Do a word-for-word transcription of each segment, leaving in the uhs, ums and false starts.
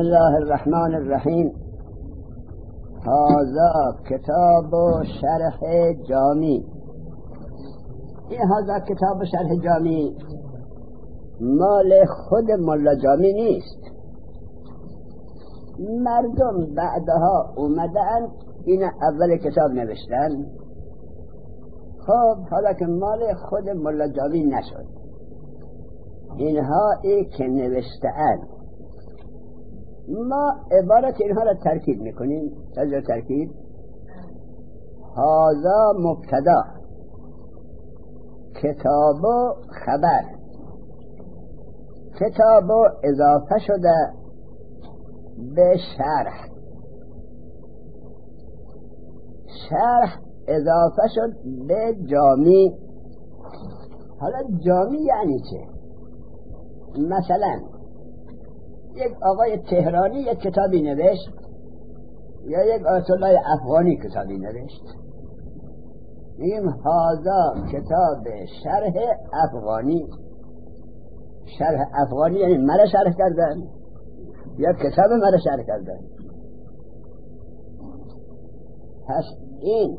الله الرحمن الرحیم. هذا کتاب شرح جامی. این هذا کتاب شرح جامی مال خود ملا جامی نیست. مردم بعدها اومدن این اول کتاب نوشتن. خب حالا که مال خود ملا جامی نشد، اینها ای که نوشتن ما عبارت اینها را ترکیب میکنیم. تجربه ترکیب. هذا مبتدا، کتاب و خبر. کتاب اضافه شده به شرح، شرح اضافه شد به جامی. حالا جامی یعنی چه؟ مثلا یک آقای تهرانی یک کتابی نوشت یا یک آیت الله افغانی کتابی نوشت، میگیم هذا کتاب شرح افغانی. شرح افغانی یعنی مرا شرح کردن یا کتاب مرا شرح کردن. پس این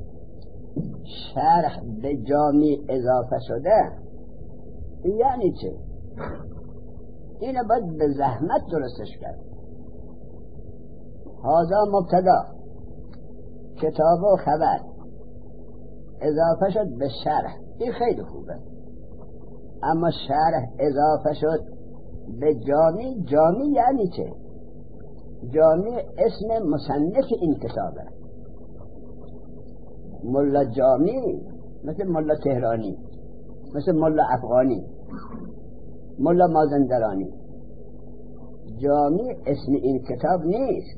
شرح به جامی اضافه شده یعنی چه؟ اینو باید به زحمت درستش کرد. هذا مبتدا، کتاب و خبر اضافه شد به شرح، این خیلی خوبه. اما شرح اضافه شد به جامی. جامی یعنی چه؟ جامی اسم مصنف این کتابه. ملا جامی مثل ملا تهرانی، مثل ملا افغانی، ملا مازندرانی. جامی اسم این کتاب نیست.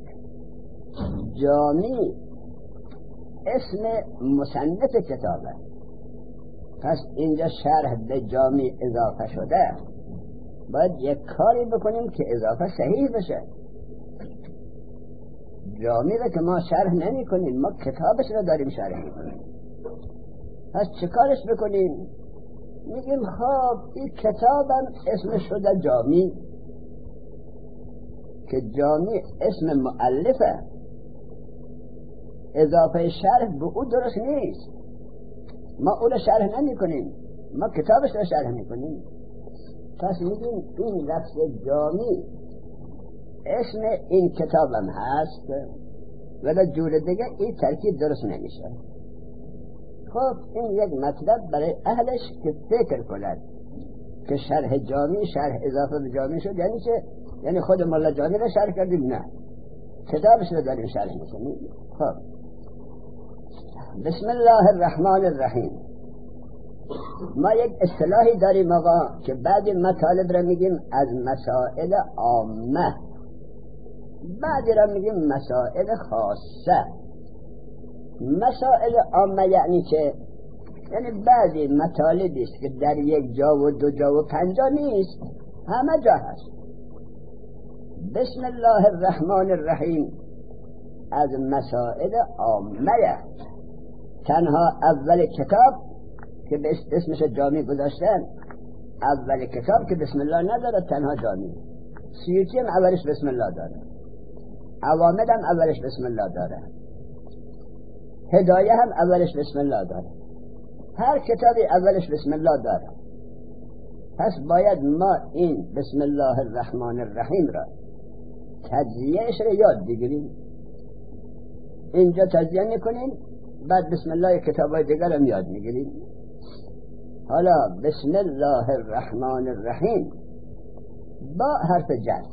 جامی اسم مصنف کتابه. پس اینجا شرح به جامی اضافه شده، باید یک کاری بکنیم که اضافه صحیح بشه. جامی رو که ما شرح نمی کنیم، ما کتابش رو داریم شرح میکنیم. پس چه کارش بکنیم؟ میگیم خب این کتابم اسم شده جامی، که جامی اسم مؤلفه، اضافه شرح به او درست نیست. ما او رو شرح نمی کنیم، ما کتابش رو شرح میکنیم. پس میگیم این لفظ جامی اسم این کتابم هست، ولی جور دیگه این ترکیب درست نمیشه. خب این یک مطلب برای اهلش که فکر کنند که شرح جامی شرح اضافه به جامی شد یعنی چه؟ یعنی خود مولا جامی رو شرح کردیم؟ نه، کتابش رو داریم شرح میکنیم. خب بسم الله الرحمن الرحیم. ما یک اصطلاحی داریم آقا که بعضی مطالب را میگیم از مسائل عامه، بعضی را میگیم مسائل خاصه. مسائل عامه یعنی چه؟ یعنی بعضی مطالبی است که در یک جا و دو جا و پنج جا نیست، همه جا هست. بسم الله الرحمن الرحیم از مسائل عامه. تنها اول کتاب که به اسمش جامی گذاشتن، اول کتاب که بسم الله نداره، تنها جامی. سیوطی هم اولش بسم الله داره، عوامد هم اولش بسم الله داره، هدایه هم اولش بسم الله داره. هر کتابی اولش بسم الله داره. پس باید ما این بسم الله الرحمن الرحیم را تجزیهش را یاد بگیریم. اینجا تجزیه میکنیم، بعد بسم الله کتابای دیگر هم یاد میگیریم. حالا بسم الله الرحمن الرحیم با حرف جر،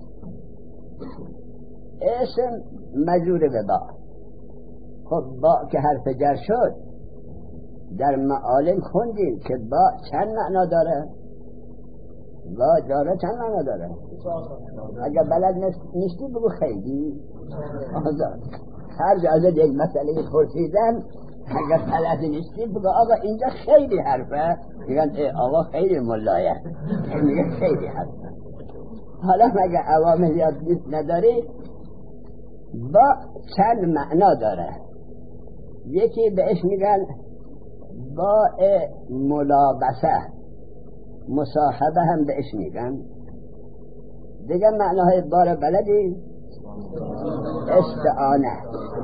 اسم مجرور به با. خب با که حرف جر شد، در معالم خوندیم که با چند معنا داره؟ با جاره چند معنا داره؟ اگر بلد نیستی بگو خیلی آزاد. هر جا از یک مسئله پرسیدن اگر بلد نیستی بگو آقا اینجا خیلی حرفه، میگن ای آقا خیلی ملایه، میگه خیلی حرفه. حالا مگه عوامل یاد نیست نداری؟ با چند معنا داره. یکی بهش میگن با ملابسه، مصاحبه هم بهش میگن. دیگه معناهای با را بلدی؟ استعانه.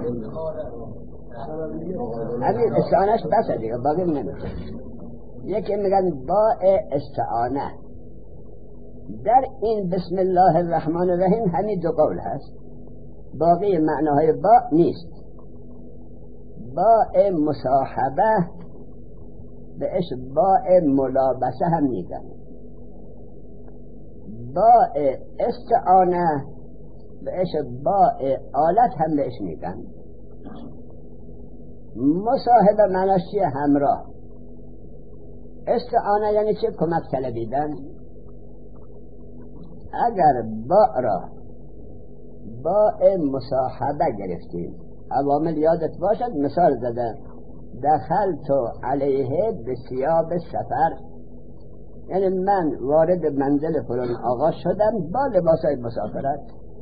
همین استعانهش بسه دیگه، باقی نمیشه. یکی میگن با استعانه. در این بسم الله الرحمن الرحیم همین دو قول هست، باقی معناهای با نیست. با مصاحبه بهش با ملابسه هم میگن. با استعانه بهش با آلت هم بهش میگن. مصاحبه معناش چیه؟ همراه. استعانه یعنی چه؟ کمک طلبیدن. اگر با را با مصاحبه گرفتیم، عوامل یادت باشد، مثال زده دخلت علیه بثیاب سفر، یعنی من وارد منزل فلان آقا شدم با لباسای مسافرت.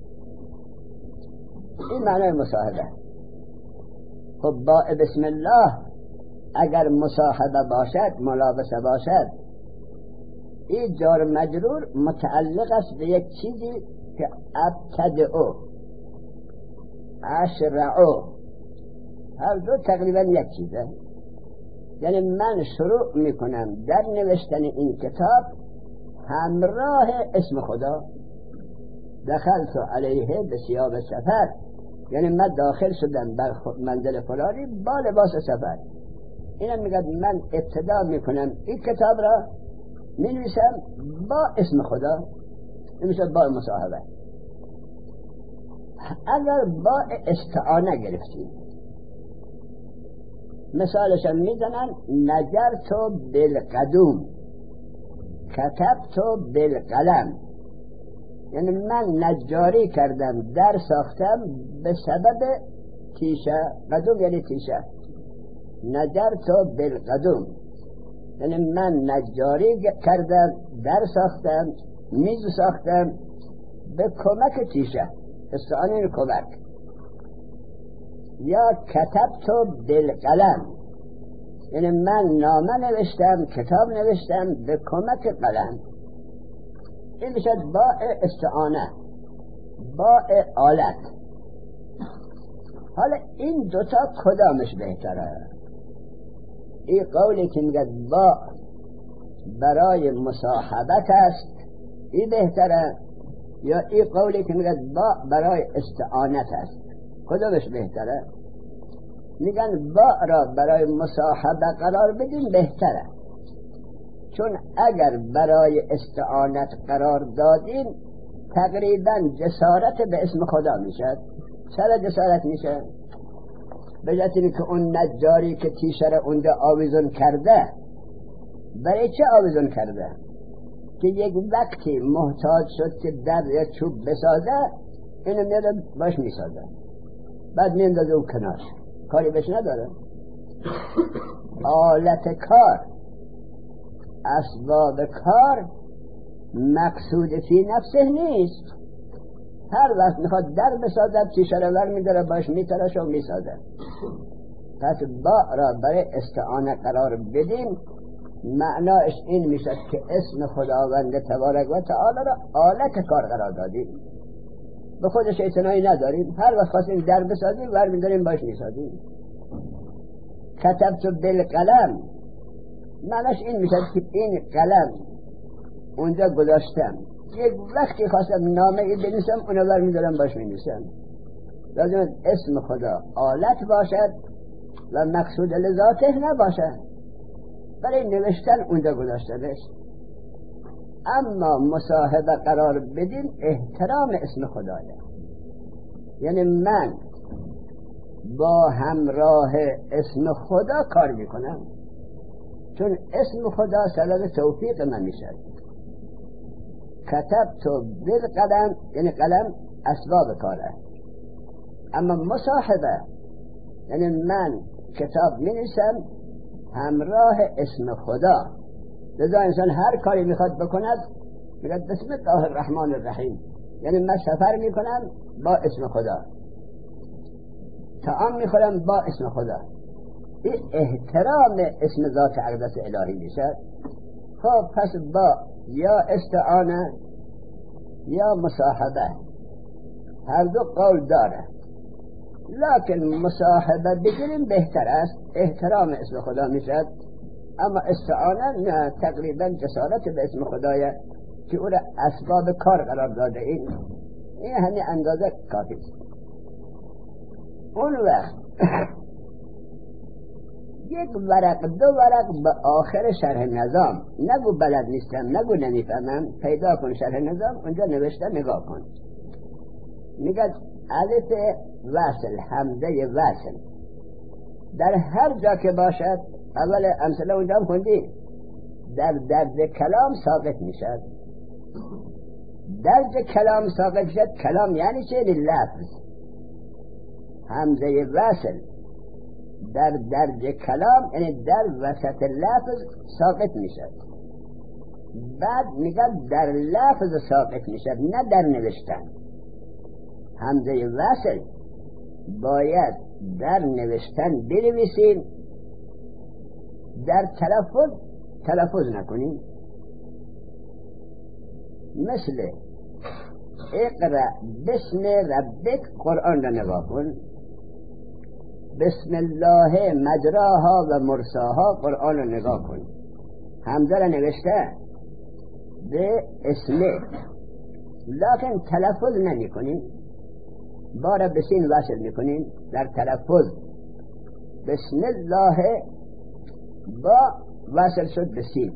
این معنی مصاحبه. خب با بسم الله اگر مصاحبه باشد، ملابسه باشد، این جار مجرور متعلق است به یک چیزی که ابتدعو اشرعو، هر دو تقریبا یک چیزه. یعنی من شروع میکنم در نوشتن این کتاب همراه اسم خدا. دخلت علیه بثیاب سفر، یعنی من داخل شدم بر منزل فلانی با لباس سفر. اینم میگه من ابتدا میکنم این کتاب را مینویسم با اسم خدا، این میشه با مصاحبه. اگر با استعانه گرفتیم، مثالش هم میزنن نجرت بالقدوم کتبت بالقلم، یعنی من نجاری کردم، در ساختم به سبب تیشه. قدوم یعنی تیشه. نجرت بالقدوم یعنی من نجاری کردم، در ساختم، میز ساختم به کمک تیشه. استعانه کمک. یا کتبت بالقلم یعنی من نامه نوشتم، کتاب نوشتم به کمک قلم. این میشه با استعانه، با آلت. حالا این دوتا کدامش بهتره؟ این قولی که میگه با برای مصاحبت است این بهتره، یا این قولی که میگه با برای استعانت است کدامش بهتره؟ میگن با را برای مصاحبه قرار بدیم بهتره، چون اگر برای استعانت قرار دادیم تقریبا جسارت به اسم خدا میشه. چرا جسارت میشه؟ به جهت اینکه اون نجاری که تیشه را اونجا آویزون کرده، برای چه آویزون کرده؟ که یک وقتی محتاج شد که در یا چوب بسازه، اینو میاد باش میسازه، بعد میندازه اون کنار، کاری بهش نداره. آلت کار، اسباب کار مقصود فی نفسه نیست. هر وقت میخواد در بسازد تیشه را ور میداره باش میترشه و میسازه. پس با را برای استعانه قرار بدیم معناش این میشه که اسم خداوند تبارک و تعالی را آلت کار قرار دادیم، به خودش اعتنایی نداریم. هر وقت خواستیم در بسازیم ور میداریم باش میسازیم. کتبت بالقلم معناش این میشه که این قلم اونجا گذاشتم، یک وقتی خواستم نامه ای بنویسم اونو ور میدارم باش مینویسم. لازم اسم خدا آلت باشد و مقصود لذاته نباشد، برای نوشتن اونجا گذاشتنش. اما مصاحبه قرار بدیم احترام اسم خدایه، یعنی من با همراه اسم خدا کار میکنم، چون اسم خدا سبب توفیق من میشه. کتبت بالقلم یعنی قلم اسباب کاره. اما مصاحبه یعنی من کتاب مینویسم همراه اسم خدا. لذا انسان هر کاری میخواد بکند میگه بسم الله الرحمن الرحیم، یعنی من سفر میکنم با اسم خدا، طعام میخورم با اسم خدا. این احترام اسم ذات اقدس الهی میشه. خب پس با یا استعانه یا مصاحبه، هر دو قول داره، لکن مصاحبه بگیریم بهتر است، احترام اسم خدا میشد. اما استعانه نه، تقریبا جسارت به اسم خدایه که او را اسباب کار قرار داده این این همین اندازه کافی است. اون وقت یک ورق دو ورق به آخر شرح نظام، نگو بلد نیستم، نگو نمیفهمم، پیدا کن شرح نظام، اونجا نوشته نگاه کن. میگه الف وصل، همزه وصل در هر جا که باشد، اول امثله اونجا هم خوندی، در درج کلام ساقط میشد. درج کلام ساقط شد، کلام یعنی چه؟ لفظ. همزه وصل در درج کلام یعنی در وسط لفظ ساقط میشد. بعد میگن در لفظ ساقط میشد، نه در نوشتن. همزه وصل باید در نوشتن بنویسیم، در تلفظ تلفظ نکنیم. مثل اقرأ بسم ربک، قرآن را نگاه کن. بسم الله مجراها و مرساها، قرآن را نگاه کن. همزه را نوشته به اسمه، لکن تلفظ نمی کنیم، بار بسین وصل می کنیم در تلفظ. بسم الله با وصل شد بسین،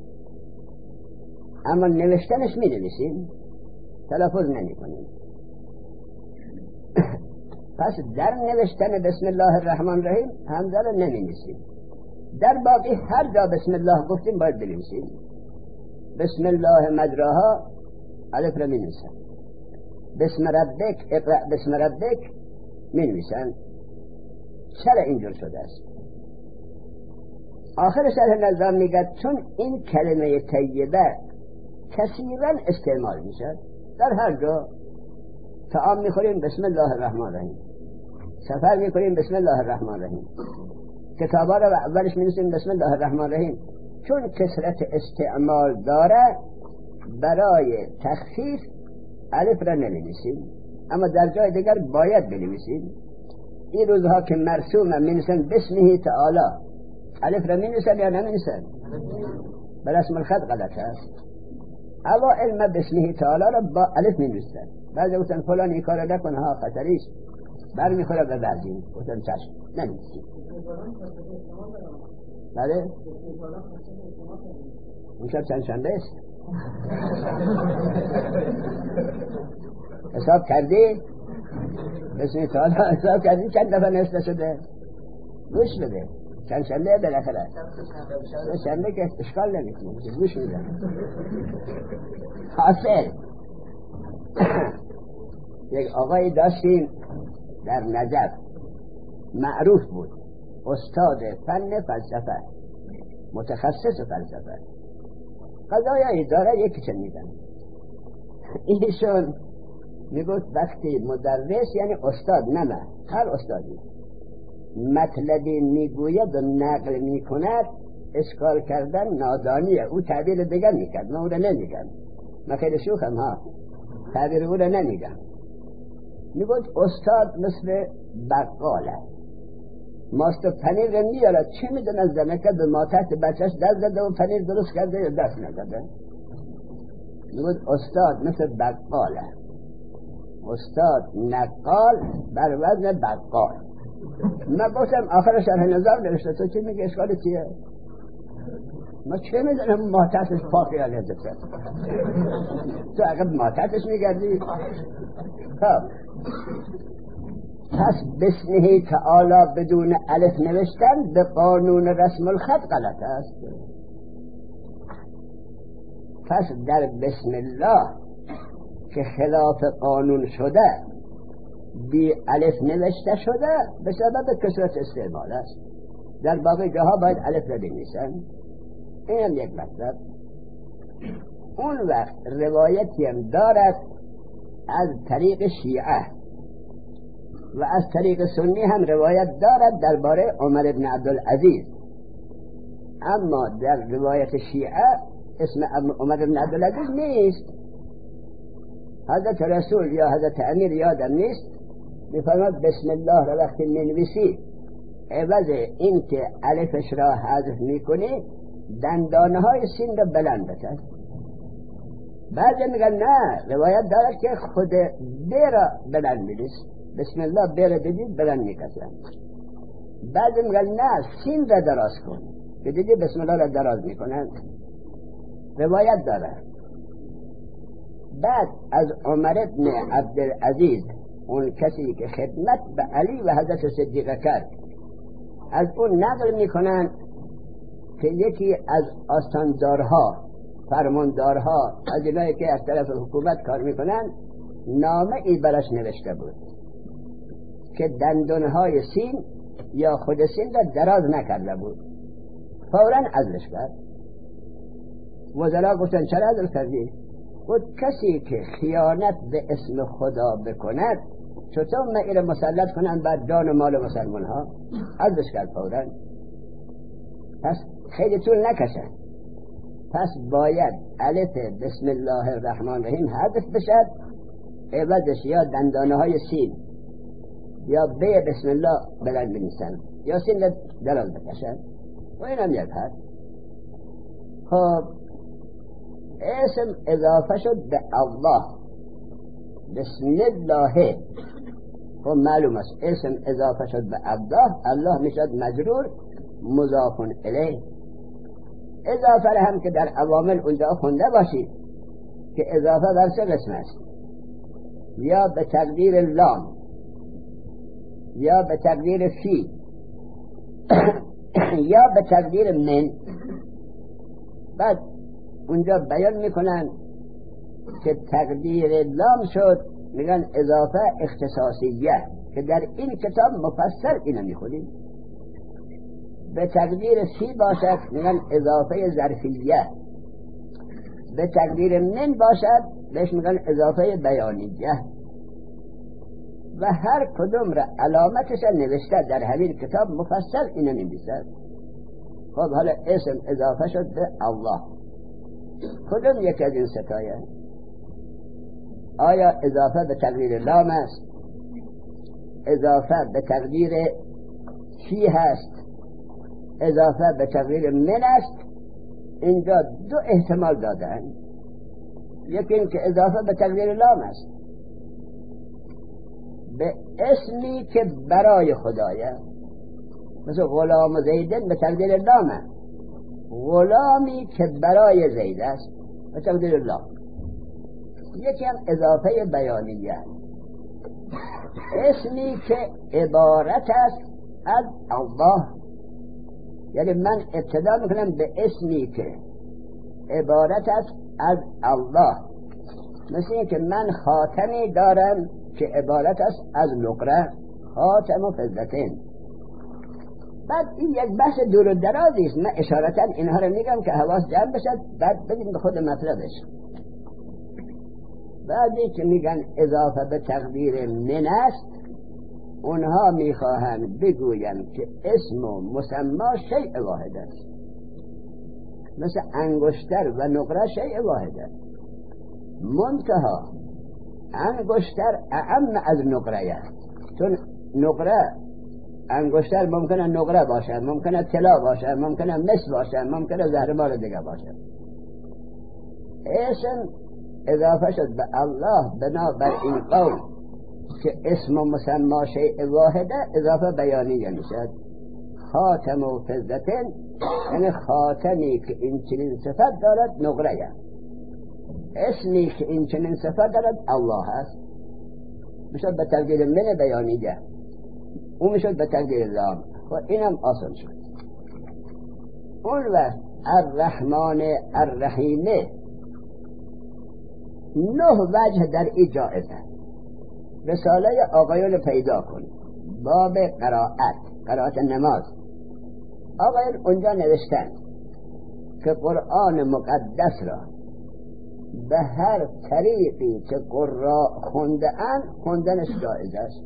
اما نوشتنش می نویسیم، تلفظ نمی کنیم. پس در نوشتن بسم الله الرحمن الرحیم همزه را نمی نویسیم. در باقی هر جا بسم الله گفتیم باید بنویسیم. بسم الله مجراها الف را می نویسن. بسم ربک، اقرأ بسم ربک می نویسن. چرا اینجور شده است؟ آخر شرح نظام میگه چون این کلمه طیبه کثیرا استعمال میشه در هر جا. طعام میخوریم بسم الله الرحمن الرحیم، سفر میکنیم بسم الله الرحمن الرحیم، کتابا را اولش می‌نویسیم بسم الله الرحمن الرحیم. چون کثرت استعمال داره برای تخفیف الف را نمی‌نویسیم، اما در جای دیگر باید بنویسیم. این روزها که مرسومه می‌نویسن بسمه تعالی، الف را می‌نویسن یا نمی‌نویسن؟ بر اسم الخط غلط است. اوائل ما بسمه تعالی را با الف می‌نویسن، بعضی گفتن فلان این کارو نکن ها خطریست، بر میخوره به بعضی گفتن چشم نمی‌نویسیم. بله امشب چند شنبه است؟ حساب کردی؟ بسم تعالی حساب کردی چند دفعه نوشته شده؟ گوش بده، چند شنبه بالاخره شنبه که اشکال نمیکنه، گوش بده. حاصل یک آقای داشتیم در نجف، معروف بود، استاد فن فلسفه، متخصص فلسفه، قضایایی داره یکی چه میدن. ایشون میگوید وقتی مدرس یعنی استاد، نه هر استادی مطلبی میگوید و نقل میکند، اشکال کردن نادانیه. او تعبیر دیگر میکرد، من او را نمیگم، من خیلی شوخم ها، تعبیر او را نمیگم. میگوید استاد مثل بقاله، ماست و پنیر رو میاره، چه میدونه زنکه به ماتحت بچهش دست زده و پنیر درست کرده یا دست نزده. میگوید استاد مثل بقاله، استاد نقال بر وزن بقال. من گفتم آخر شرح نظام نوشته، تو چی میگه؟ اشکال چیه؟ ما چه میدونم ماتحتش پاکی یا لذته؟ تو عقب ماتحتش میگردی؟ خب پس بسمه تعالی بدون الف نوشتن به قانون رسم الخط غلط است. پس در بسم الله که خلاف قانون شده بی الف نوشته شده به سبب کثرت استعمال است. در باقی جاها باید الف را بنویسن. این هم یک مطلب. اون وقت روایتی هم دارد از طریق شیعه و از طریق سنی هم روایت دارد درباره عمر بن عبدالعزیز، اما در روایت شیعه اسم عمر بن عبدالعزیز نیست. حضرت رسول یا حضرت امیر یادم نیست میفرماد بسم الله را وقتی مینویسی عوض این که الفش را حذف میکنی دندانه های سین را بلند بکن. بعضی میگن نه، روایت داره که خود ب را بلند میلیس، بسم الله ب را بدید بلند میکسن. بعضی میگن نه، سین را دراز کن، که دیدی بسم الله را دراز میکنن. روایت داره. بعد از عمر ابن عبدالعزیز، اون کسی که خدمت به علی و حضرت صدیقه کرد، از اون نقل میکنن که یکی از آستاندارها، فرماندارها، از اینایی که از طرف حکومت کار میکنن، نامه ای برش نوشته بود که دندانهای سین یا خود سین را دراز نکرده بود. فوراً عزلش کرد. وزرا گفتن چرا عزل کردی؟ گفت کسی که خیانت به اسم خدا بکند چطور من این مسلط کنن بر جان و مال مسلمان ها؟ عزلش کرد فوراً. پس خیلی طول نکشن. پس باید الف بسم الله الرحمن الرحیم حذف بشد، عوضش یا دندانه های سین یا ب بسم الله بلند بنویسن یا سین دراز بکشن و این هم یک حد. خب اسم اضافه شد به الله، بسم الله. خب معلوم است اسم اضافه شد به الله، الله میشد مجرور مضاف الیه. اضافه هم که در عوامل اونجا خونده باشید که اضافه بر سه قسم است، یا به تقدیر لام یا به تقدیر فی یا به تقدیر من. بعد اونجا بیان میکنن که تقدیر لام شد، میگن اضافه اختصاصیه که در این کتاب مفصل اینو میخونیم. به تقدیر فی باشد میگن اضافه ظرفیه، به تقدیر من باشد بهش میگن اضافه بیانیه و هر کدوم را علامتش نوشته در همین کتاب مفصل اینو نوشته. خب حالا اسم اضافه شد به الله، کدوم یک از این ستایه؟ آیا اضافه به تقدیر لام است، اضافه به تقدیر فی هست، اضافه به تقدیر من است؟ اینجا دو احتمال دادن. یکی این که اضافه به تقدیر لام است، به اسمی که برای خدایه، مثل غلام و زیدن به تقدیر لامه، غلامی که برای زید است به تقدیر لام. یکی هم اضافه بیانیه، اسمی که عبارت است از الله، یعنی من ابتدا میکنم به اسمی که عبارت است از الله. مثل این که من خاتمی دارم که عبارت است از نقره، خاتم و فضتین. بعد این یک بحث دور و درازی است، من اشارتا اینها رو میگم که حواس جمع بشد، بعد بدیم به خود مطلبش. بعدی که میگن اضافه به تقدیر من است، اونها میخواهند بگویند که اسم و مسما شیء واحد است، مثل انگشتر و نقره شیء واحد است، منتها انگشتر اعم از نقره است، چون نقره انگشتر ممکنه نقره باشه، ممکنه طلا باشه، ممکنه مس باشه، ممکنه زهرمار دیگه باشه. اسم اضافه شد به الله بنابر این قول که اسم و مسما شیء واحده، اضافه بیانیه میشد. خاتم و فضتین یعنی خاتمی که این چنین صفت دارد نقره، اسمی که این چنین صفت دارد الله هست، میشد به تقدیر من بیانیه، اون میشد به تقدیر لام و اینم آسان شد. اون وقت الرحمن الرحیم نه وجه در این جائزه. رساله آقایون پیدا کن، باب قرائت، قرائت نماز. آقایون اونجا نوشتن که قرآن مقدس را به هر طریقی که قرآن خونده‌اند خوندنش جایز است.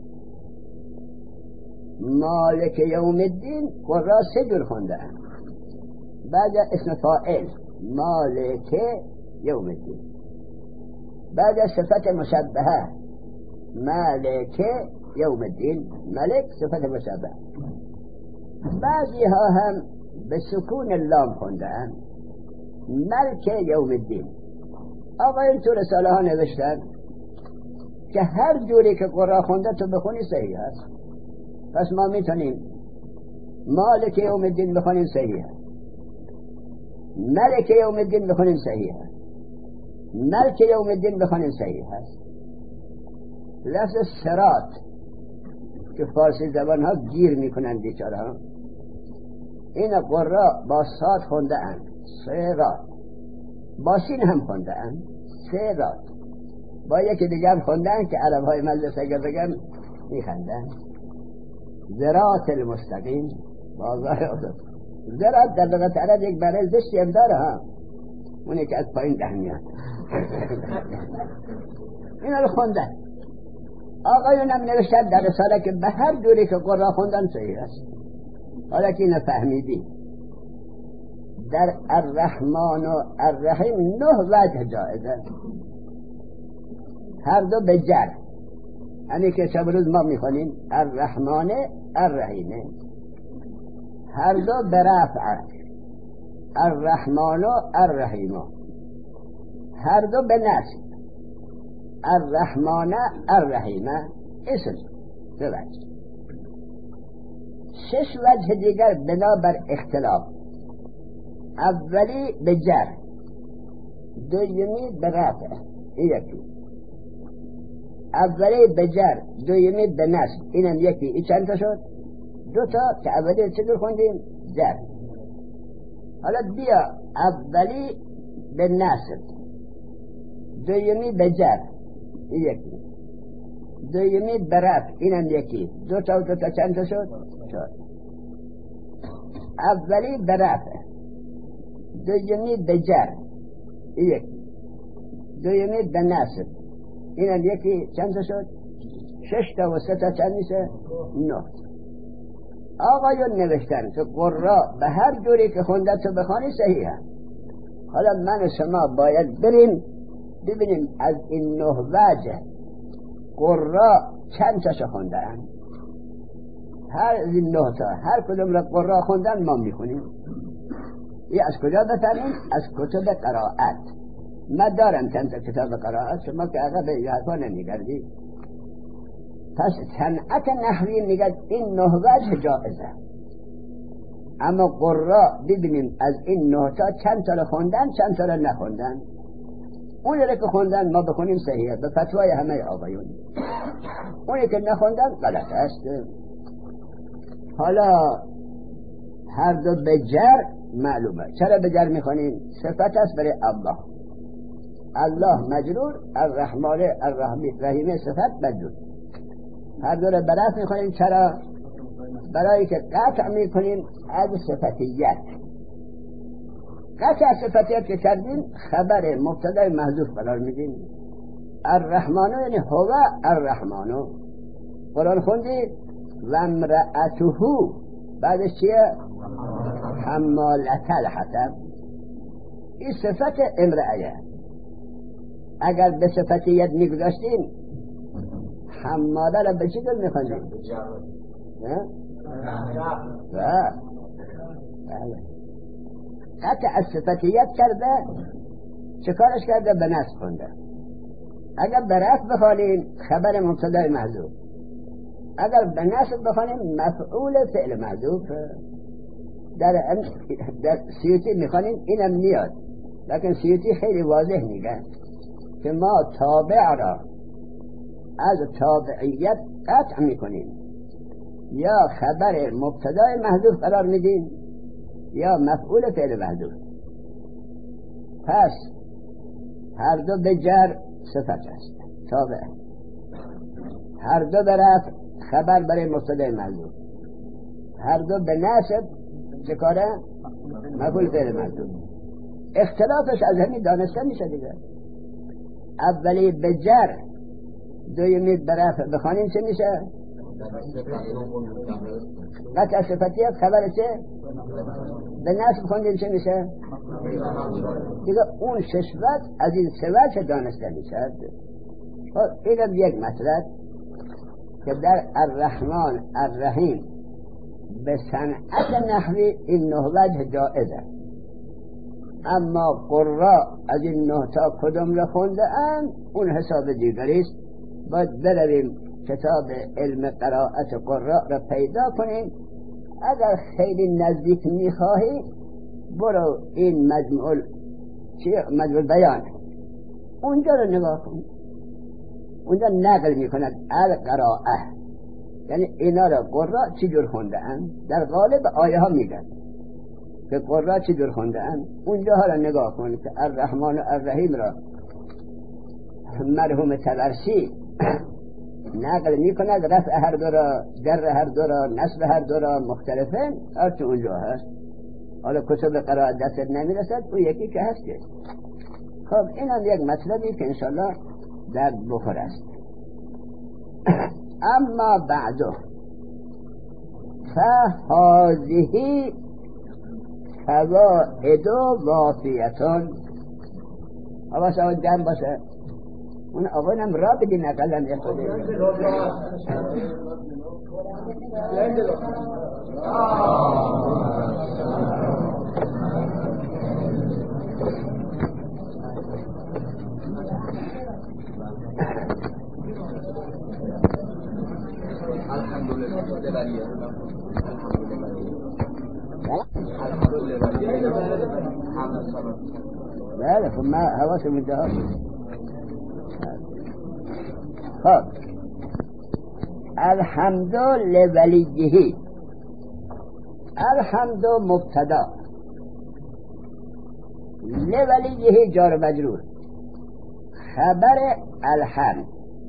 مالک یوم الدین قرآن سه جور خونده‌اند، بعد اسم فاعل مالک یوم الدین، بعد صفت مشبهه مالک یوم الدین، ملک صفت مشبه. بعضی ها هم به سکون اللام خوندن ملک یوم الدین. آقا این تو رساله ها نوشتن که هر جوری که قرآن خونده تو بخونی صحیح است. پس ما میتونیم مالک یوم الدین بخونیم صحیح است، ملک یوم الدین بخونیم صحیح است، ملک یوم الدین بخونیم صحیح است. لفظ صراط که فارسی زبان ها گیر میکنن بیچاره ها، این قرآن با صاد خونده اند صراط، با سین هم خونده اند صراط، با یکی دیگه هم خوندن که عرب های مجلس اگر بگن میخندن. زراط المستقیم بازار زراط در لغت عرب یک برای زشتی هم داره ها، اونی که از پایین ده میاد. اینا رو خوندن. آقایون هم نوشتن در رساله که به هر جوری که قرآن خوندن صحیح است. حالا که اینو فهمیدی، در الرحمن و الرحیم نه وجه جایزه، هر دو به جر، یعنی که شب روز ما میخونیم الرحمن الرحیم، هر دو به رفع، الرحمن و الرحیم، هر دو به نصب، الرحمن الرحیم اسم دو وجه. شش وجه دیگر بنابر اختلاف، اولی به جر، دومی به رفع، این یکی. اولی به جر، دومی به نصب، اینم یکی. این چند تا شد؟ دو تا که اولی چطور خوندیم؟ جر. حالا بیا اولی به نصب، دومی به جر، این یکی. دومی به رفع، اینم یکی. دو تا و دو تا چند تا شد؟ شد. اولی به رفع، دومی به جر، این یکی. دومی به نصب، اینم یکی. چند تا شد؟ شش تا و سه تا چند میشه؟ نه. آقایون نوشتن که قرآن به هر جوری که خونده تو بخوانی صحیح هست. حالا من و شما باید بریم ببینیم از این نه وجه قرآن چند تاشو خوندن. هر از این نه تا هر کدوم را قرآن خوندن ما میخونیم. این از کجا بفهمیم؟ از کتب قرائت. من دارم چند تا کتاب قرائت، شما که عقب یادها نمیگردی. پس صنعت نحوی میگه این نه وجه جائزه، اما قرآن ببینیم از این نه تا چند تا رو خوندن چند تا رو نخوندن. اونی رو که خوندن ما بخونیم صحیحه به فتوای همه آقایون، اونی که نخوندن غلط است. حالا هر دو به جر معلومه. چرا به جر میخونیم؟ صفت است برای الله. الله مجرور، الرحمن الرحیم صفت مجرور. هر دو رو برف میخونیم. چرا؟ برای که قطع میکنیم از صفتیت. قطع صفتیت که کردیم خبر مبتدا محذوف قرار میدیم. الرحمن یعنی هو الرحمن. قرآن خوندی و امرأته، بعدش چیه؟ حمالة الحطب. این صفت امرأه. اگر به صفتیت میگذاشتیم حماله را به چی دل میخوندیم؟ بله. قطع از صفتیت کرده، چه کارش کرده؟ به نصب خونده. اگر به رفع بخوانیم خبر مبتدا محذوف، اگر به نصب بخوانیم مفعول فعل محذوف. در در سیوطی میخوانیم اینم میاد، لیکن سیوطی خیلی واضح میگه که ما تابع را از تابعیت قطع میکنیم، یا خبر مبتدا محذوف قرار میدیم یا مفعول فعل محذوف. پس هر دو به جر صفت است تابع، هر دو به رفع خبر برای مبتدا محذوف، هر دو به نصب چه کاره؟ مفعول فعل محذوف. اختلافش از همین دانسته میشه دیگه. اولی به جر، دومی به رفع بخوانیم چه میشه؟ قطع صفتیت خبر چه؟ به نصب خوندیم چه میشه؟ دیگه اون شش وجه از این سه وجه دانسته میشد. خب اینم یک مطلب که در الرحمن الرحیم به صنعت نحوی این نه وجه جائزه، اما قراء از این نه تا کدوم را خونده اند اون حساب دیگری است. باید برویم کتاب علم قرائت قراء را پیدا کنیم. اگر خیلی نزدیک میخواهی برو این مجموع مجموع بیان اونجا رو نگاه کن، اونجا نقل میکند القراءه، یعنی اینا را قراء چی جور خونده اند. در غالب آیه ها میگن که قراء چی جور خونده اند. اونجا ها را نگاه کن که الرحمن و الرحیم را مرحوم تبرسی نقل میکند، رفع هر دو را، جر هر دو را، نصب هر دو را مختلفن، هر تو اونجا هست. حالا کتب قرائت دست نمیرسد، او یکی که هست. خب این هم یک مطلبی که انشالله در بخور است. اما بعدو فهذه فوائد وافیتون. آقا شاید جمع باشه، اون آقای هم را بدین اقلم یک خودی بله خب ما حواس منتها. خب الحمد لولیه، الحمد مبتدا، لولیه جار مجرور، خبر الحمد،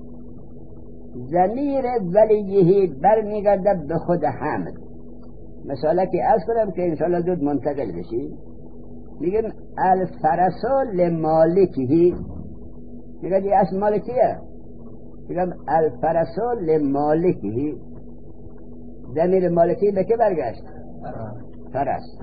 ضمیر ولیه برمیگردد به خود حمد. مثلا که از کنم که انشاءالله زود منتقل بشی، میگم الفرسو لمالکه، میگم این اسم مالکیه، میگم الفرسو لمالکه، ضمیر مالکی به که برگشت؟ فرس.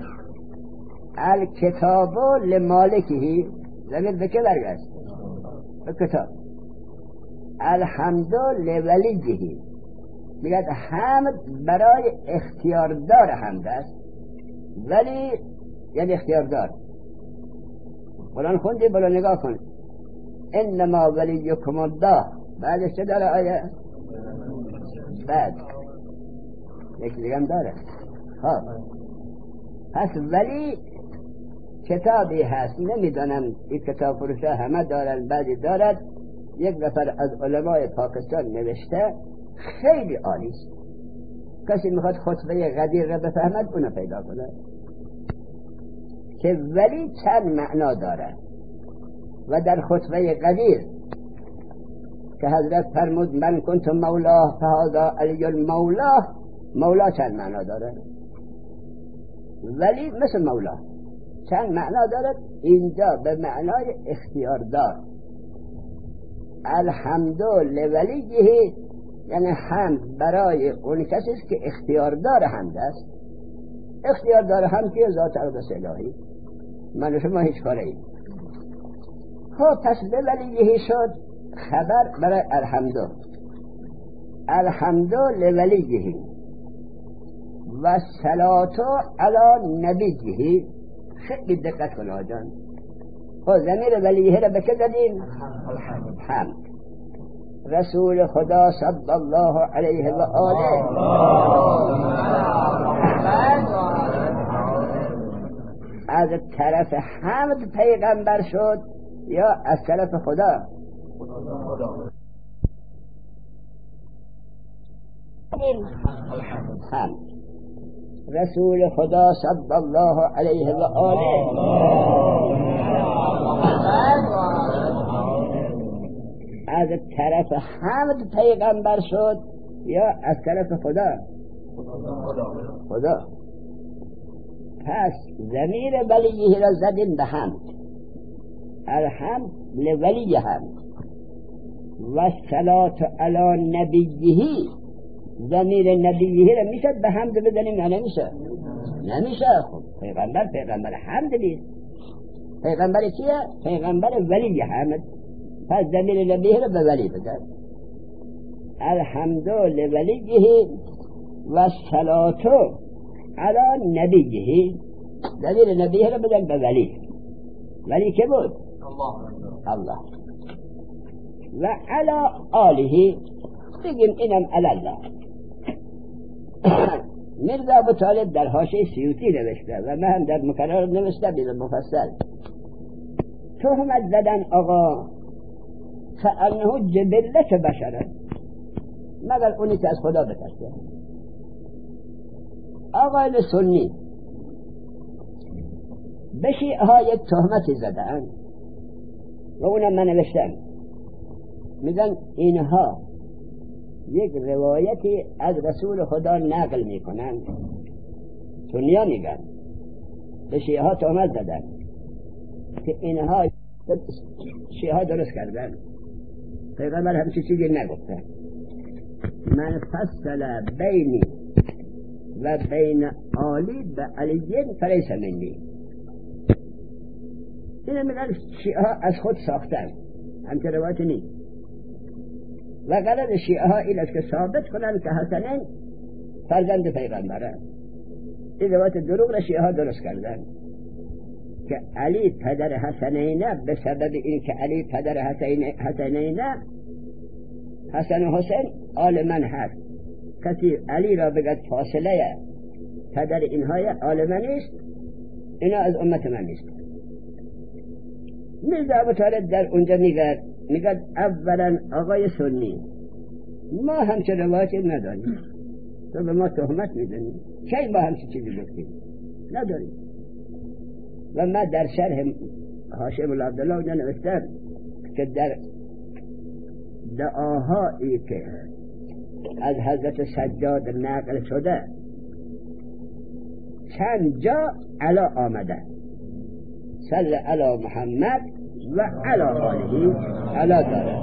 الکتابو لمالکه، ضمیر به که برگشت؟ به کتاب. الحمدو لولیه، میگه حمد برای اختیاردار حمد است، ولی یعنی اختیاردار. قرآن خوندی بلا نگاه کن، انما ولیکم الله، بعدش چه داره آیه؟ بعد یک دیگه هم داره. خب پس ولی کتابی هست، نمیدانم این کتاب فروشه همه دارن، بعدی دارد، یک نفر از علمای پاکستان نوشته، خیلی عالی است. کسی میخواد خطبه غدیر را بفهمد اونو پیدا کنه که ولی چند معنا داره. و در خطبه غدیر که حضرت فرمود من کنت مولاه فهذا علی المولاه، مولا چند معنا داره، ولی مثل مولا چند معنا داره. اینجا به معنای اختیاردار. الحمدو لولیه یعنی حمد برای اون کسی است که اختیاردار حمد است. اختیاردار حمد که ذات اقدس الهی، من و شما هیچ کاره ایم. خب پس لولیه شد خبر برای الحمدو. الحمدو لولیه و صلاتو علی نبیه. خیلی دقت کن آجان. خب ضمیر ولیه را به که زدیم؟ حمد. رسول خدا صلی الله علیه و آله از طرف حمد پیغمبر شد یا از طرف خدا؟ حمد. رسول خدا صلی الله علیه و آله از طرف حمد پیغمبر شد یا از طرف خدا؟ خدا. پس ضمیر ولیه را زدیم به حمد. الحمد لولی حمد و صلات علی نبیه. ضمیر نبیه را میشه به حمد بزنیم یا نمیشه؟ نمیشه. خب پیغمبر پیغمبر حمد نیست. پیغمبر کیه؟ پیغمبر ولی حمد. پس ضمیر نبیه رو به ولی بزن. الحمد لولیه و الصلاة علی نبیه. ضمیر نبیه رو بزن به ولی. ولی که بود؟ الله. الله. و علی آله بگیم اینم علی الله. میرزا ابو طالب در حاشیه سیوطی نوشته و من هم در مکرر نوشته بیده مفصل. تهمت زدن آقا فانه جبلت بشره، مگر اونی که از خدا بترسه. آقای سنی به شیعه یک تهمتی زدن و اونم من نوشتم. میگن اینها یک روایتی از رسول خدا نقل میکنن. سنیا میگن به شیعه ها تهمت زدن که اینها شیعه ها درست کردن. پیغمبر همچی چیزی نگفته. من فصل بینی و بین آلی به علیین فلیس منی. اینه میگن شیعه ها از خود ساختن، همچه روایت نیست. و غرض شیعه ها این است که ثابت کنن که حسنین فرزند پیغمبره. این روایت دروغ را شیعه ها درست کردن که علی پدر حسنینه به سبب این که علی پدر حسنینه، حسن و حسین آل من هست. کسی علی را بگد فاصله پدر اینهای آل من نیست، اینا از امت من نیست. میرزا ابو طالب در اونجا میگه میگه اولا آقای سنی ما همچه روایتی نداریم، تو به ما تهمت میزنی. کی ما همچه چیزی گفتیم؟ نداریم. و من در شرح حاشیه مولا عبدالله اونجا نوشتم که در دعاهایی که از حضرت سجاد نقل شده چند جا علا آمده، صلی علی محمد و علی آله علا داره.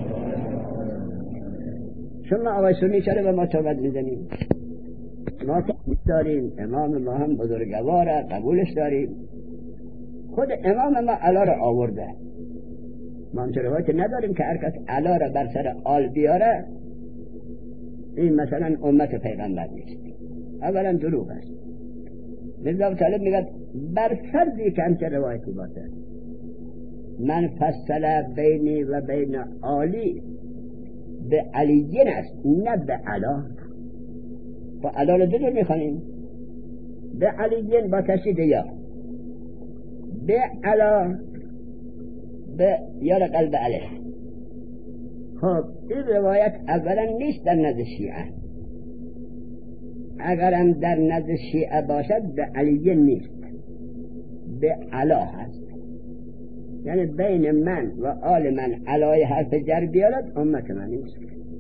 شما آقای سنی چرا به ما تهمت میزنیم؟ ما داریم امام ما هم بزرگواره، قبولش داریم. خود امام ما علا را آورده. ما هم روایت نداریم که هر کس علا را بر سر آل بیاره این مثلا امت پیغمبر نیست. اولا دروغ است. میرزا ابو طالب میگه بر فرضی که همچه روایتی باشه، من فصل بینی و بین آلی به علیین است نه به علا. با علا رو دو میخوانیم، به علیین با تشدید یا، به علا به یا قلب علیه. خب این روایت اولا نیست در نزد شیعه. اگرم در نزد شیعه باشد به علیین نیست، به علا هست. یعنی بین من و آل من علای حرف جر بیارد امت من نیست.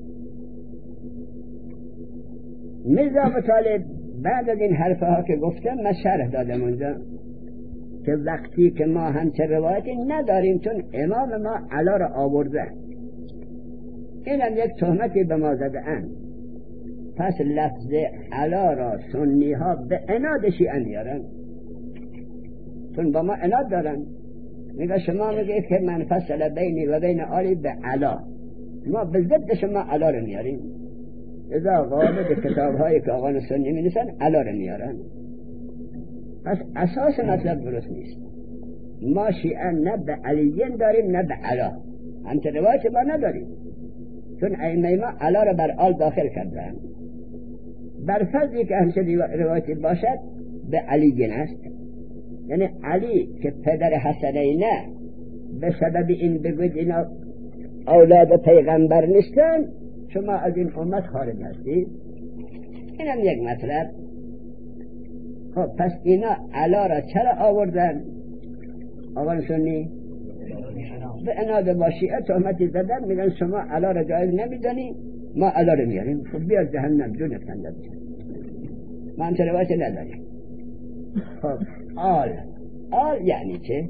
میرزا ابو طالب بعد از این حرفه ها که گفتم من شرح دادم اونجا که وقتی که ما همچه روایتی نداریم چون امام ما علا را آورده، اینم یک تهمتی به ما زده اند. پس لفظ علا را سنی ها به عناد شیعه میارن، چون با ما عناد دارن. میگه شما میگید که من فصل بینی و بین آلی به علا، ما به ضد شما علا رو میاریم. اذا غالب کتاب هایی که آقان سنی می نویسن علا رو میارن. پس اساس مطلب درست نیست. ما شیعه نه به علیین داریم نه به علا، همچه روایت ما نداریم، چون ائمه ما علا رو بر آل داخل کردن. بر فرضی که همچه روایتی باشد به علیین است، یعنی علی که پدر حسنینه به سبب این بگوید اینا اولاد پیغمبر نیستن، شما از این امت خارج هستید. اینم یک مطلب. خب پس اینا علا را چرا آوردن؟ آقان سنی به عناد با شیعه تهمتی زدن، میگن شما علا را جایز نمیدانی، ما علا را میاریم. خب بیار جهنم جونت کنده بشه. ما همچه روایت نداریم. خب آل آل یعنی چه؟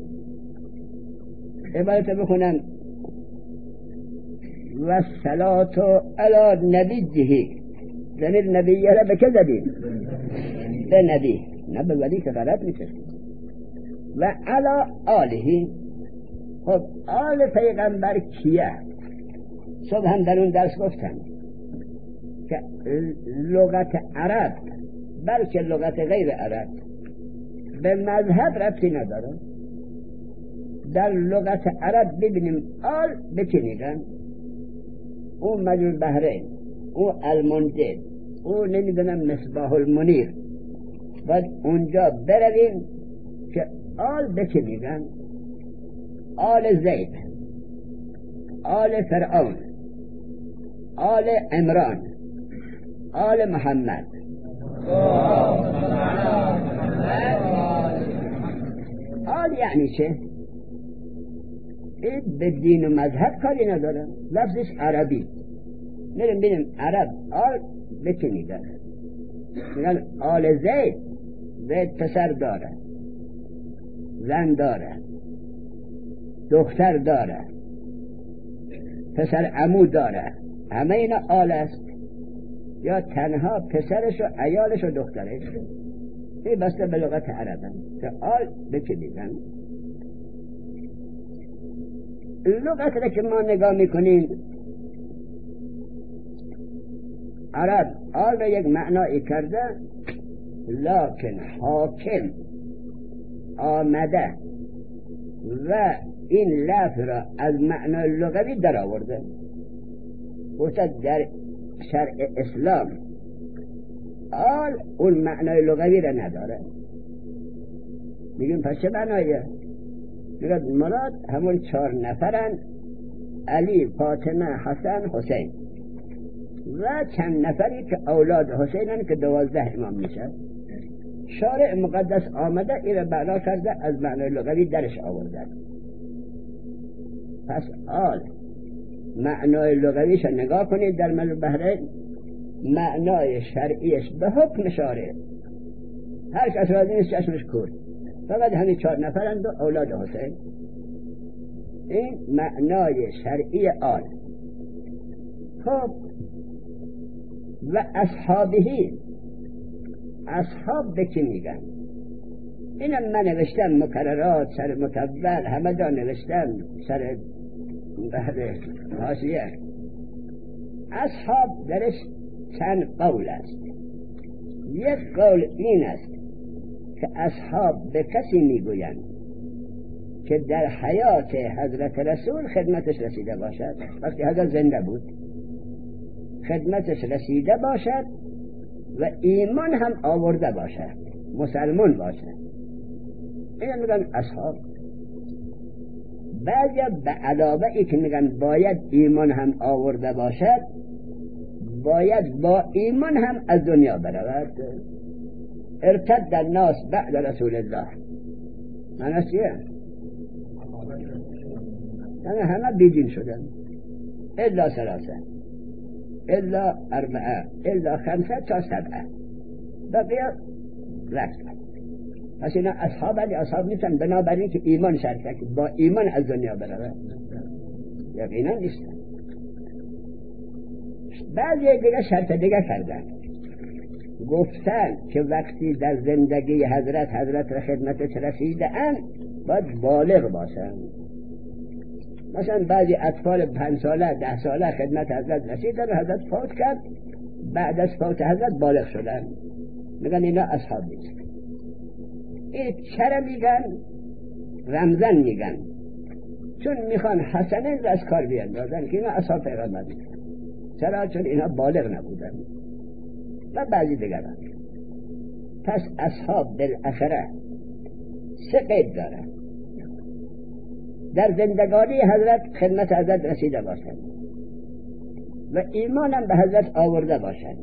عبارت بخونم و صلاتو علی نبیه. ضمیر نبیه را به که زدیم؟ به نبی. نه به ولی که غلط میشه. و علا آلهی، خب آل پیغمبر کیه؟ صبح هم در اون درس گفتم که لغت عرب بلکه لغت غیر عرب به مذهب ربطی نداره. در لغت عرب ببینیم آل به چی میگن؟ او مجموع بحرین، او المنجد، او نمیدونم مصباح المنیر. باید اونجا برویم که آل به چی میگن؟ آل زید، آل فرعون، آل عمران، آل محمد. آل یعنی چه؟ این به دین و مذهب کاری نداره، لفظش عربی. میریم بینیم عرب آل به چی میگن؟ میگن آل زید، زید پسر داره، زن داره، دختر داره، پسر عمو داره، همه اینا آل است. یا تنها پسرش و عیالش و دخترش. این بسته به لغت عربه که آل به چی میگن. لغت را که ما نگاه میکنیم عرب آل را یک معنایی کرده، لکن حاکم آمده و این لفظ را از معنای لغوی در آورده. گفته در شرع اسلام آل اون معنای لغوی را نداره. میگیم پس چه معنایه؟ میگه مراد همون چهار نفرن، علی، فاطمه، حسن، حسین و چند نفری که اولاد حسینن که دوازده امام میشه. شارع مقدس آمده این را معنا کرده، از معنای لغوی درش آورده. پس آل معنای لغویش نگاه کنید در مجموع بحرین، معنای شرعیش به حکم شارع هر کس راضی نیست چشمش کور، فقط همین چهار نفرند و اولاد حسین. این معنای شرعی آل. خب و اصحابهی، اصحاب به کی میگن؟ اینم من نوشتم مکررات سر متول همه جا نوشتم سر بحر حاشیه. اصحاب درش چند قول است. یک قول این است که اصحاب به کسی میگویند که در حیات حضرت رسول خدمتش رسیده باشد، وقتی حضرت زنده بود خدمتش رسیده باشد و ایمان هم آورده باشد، مسلمان باشد. این میگن اصحاب. بعضی به علاوه ای که میگن باید ایمان هم آورده باشد، باید با ایمان هم از دنیا برود. ارتد الناس بعد رسول الله، معنی چیه؟ یعنی همه بیدین شدن، الا ثلاثه، الا اربعه، الا خمسه تا سبعه، بقیه رفتن. پس اینا اصحاب علی اصحاب نیستن، بنابراین که ایمان شرط که با ایمان از دنیا برود، یقینا نیستن. بعضی دیگه شرط دیگه کردن، گفتن که وقتی در زندگی حضرت حضرت را خدمتش رسیده اند باید بالغ باشن. مثلا بعضی اطفال پنج ساله ده ساله خدمت حضرت رسیدن و حضرت فوت کرد، بعد از فوت حضرت بالغ شدن، میگن اینا اصحاب نیست. این چرا میگن؟ رمزن میگن، چون میخوان حسنین را از کار بیندازن که اینا اصحاب پیغمبر نیستن. چرا؟ چون اینا بالغ نبودن. و بعضی دیگران. پس اصحاب بالاخره سه قید داره: در زندگانی حضرت خدمت حضرت رسیده باشند و ایمانم به حضرت آورده باشند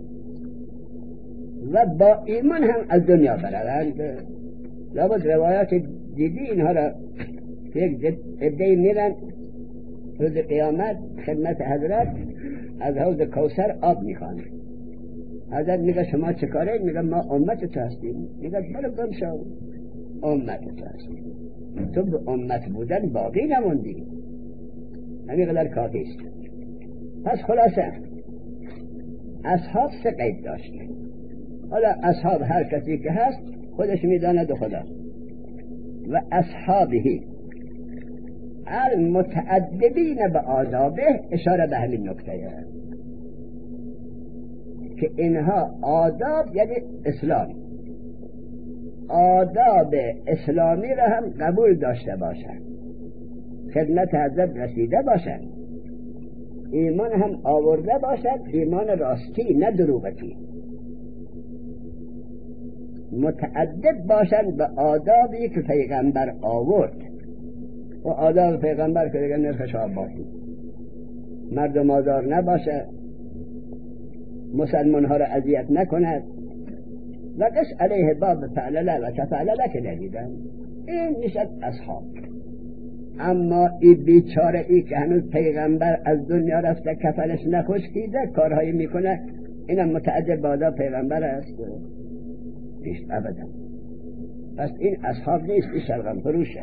و با ایمان هم از دنیا برند. لابد روایات دیدی اینها را که یک عده‌ای میرن روز قیامت خدمت حضرت، از حوض کوثر آب میخوان. حضرت میگه شما چه کاره؟ میگه ما امت تو هستیم. میگه برو گم شو، امت تو هستیم، تو به امت بودن باقی نموندی. همین قدر کافی است. پس خلاصه اصحاب سه قید داشت. حالا اصحاب هر کسی که هست خودش میداند و خدا و اصحابه المتأدبین به آدابه اشاره به همین نکته که اینها آداب یعنی اسلام، آداب اسلامی را هم قبول داشته باشند، خدمت حضرت رسیده باشند، ایمان هم آورده باشد، ایمان راستی نه دروغتی، متأدب باشند به آدابی که پیغمبر آورد. و آداب پیغمبر که دیگه نرخش آبادی، مردم آزار نباشه، مسلمان ها را اذیت نکند و قش علیه باب فعلله و تفعلله که ندیدن. این میشد اصحاب. اما این بیچاره ای که هنوز پیغمبر از دنیا رفته کفلش نخشکیده کارهایی میکنه، اینم متعجب به آداب پیغمبر است؟ نیست ابدا. پس این اصحاب نیست، این شلغم فروشه.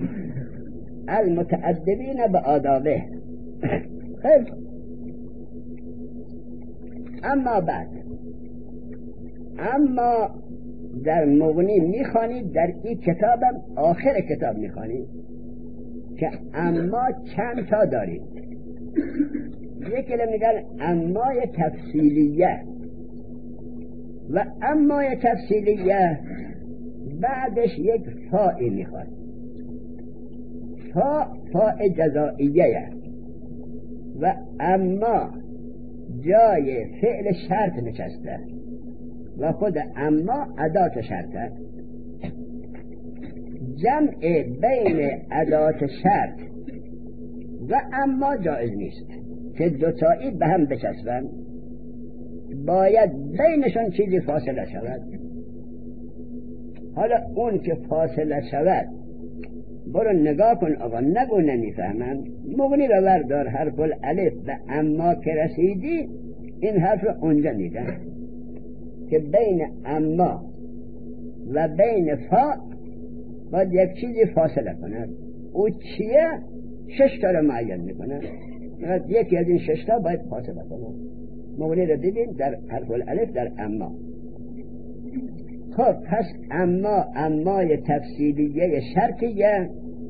المتأدبین به آدابه. خیلی اما بعد اما در مغنی میخوانید، در این کتابم آخر کتاب میخوانید که اما چند تا دارید. یکی میگن امای تفصیلیه و امای تفصیلیه بعدش یک فائی میخواد. فا فاء جزائیه و اما جای فعل شرط نشسته و خود اما ادات شرطه. جمع بین ادات شرط و اما جایز نیست که دوتایی به هم بچسبن، باید بینشون چیزی فاصله شود. حالا اون که فاصله شود برو نگاه کن آقا، نگو نمیفهمم، مغنی رو بردار حرف الالف به اما که رسیدی این حرف رو اونجا میدن که بین اما و بین فا باید یک چیزی فاصله کنه. او چیه؟ شش تا رو معین میکنه، یکی از این شش تا باید فاصله کنه. مغنی رو ببین در حرف الالف در اما. خب پس اما امای تفصیلیه شرطیه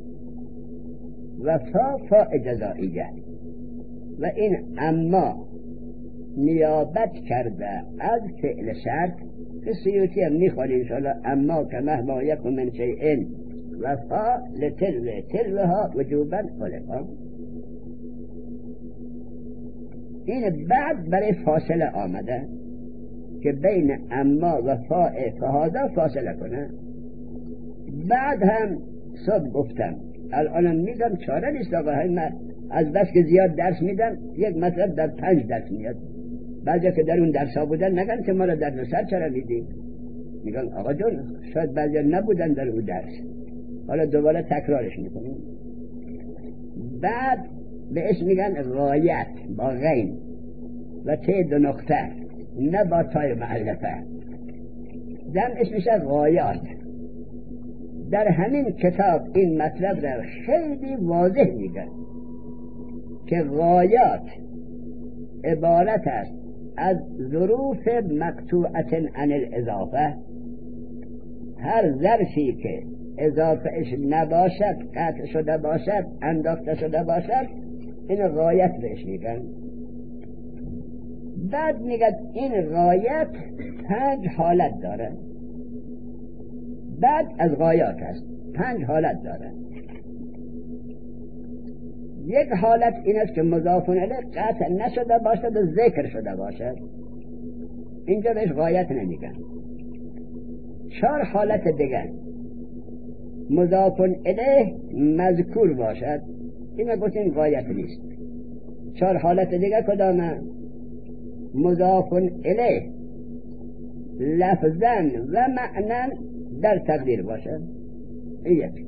و فا فا جزائیه و این اما نیابت کرده از فعل شرط که سیوطی هم میخواد انشاءالله. اما که مهما یک من شیئن و فا لتلو تلوها وجوبا خلقا. این بعد برای فاصله آمده که بین اما و فاء فهذا فاصله کنه. بعد هم صبح گفتم الان میدم چاره نیست آقا، از بس که زیاد درس میدم یک مطلب در پنج درس میاد. بعضی که در اون درس ها بودن نگن که ما را در نصر چرا میدی، میگن آقا جون شاید بعضی نبودن در اون درس، حالا دوباره تکرارش میکنیم. بعد بهش میگن غایت با غین و ته دو نقطه نه با تای معلفه، جمعش میشه غایات. در همین کتاب این مطلب را خیلی واضح میگه که غایات عبارت است از ظروف مقطوعت عن الاضافه. هر ظرفی که اضافهش نباشد، قطع شده باشد، انداخته شده باشد، این غایت بهش میگن. بعد میگه این غایت پنج حالت داره. بعد از غایات هست پنج حالت داره. یک حالت این است که مضاف الیه قطع نشده باشد و ذکر شده باشد، اینجا بهش غایت نمیگن. چهار حالت دیگر مضاف الیه مذکور باشد، این گفتیم غایت نیست. چهار حالت دیگر کدامه؟ مضاف الیه لفظاً و معناً در تقدیر باشد، یک.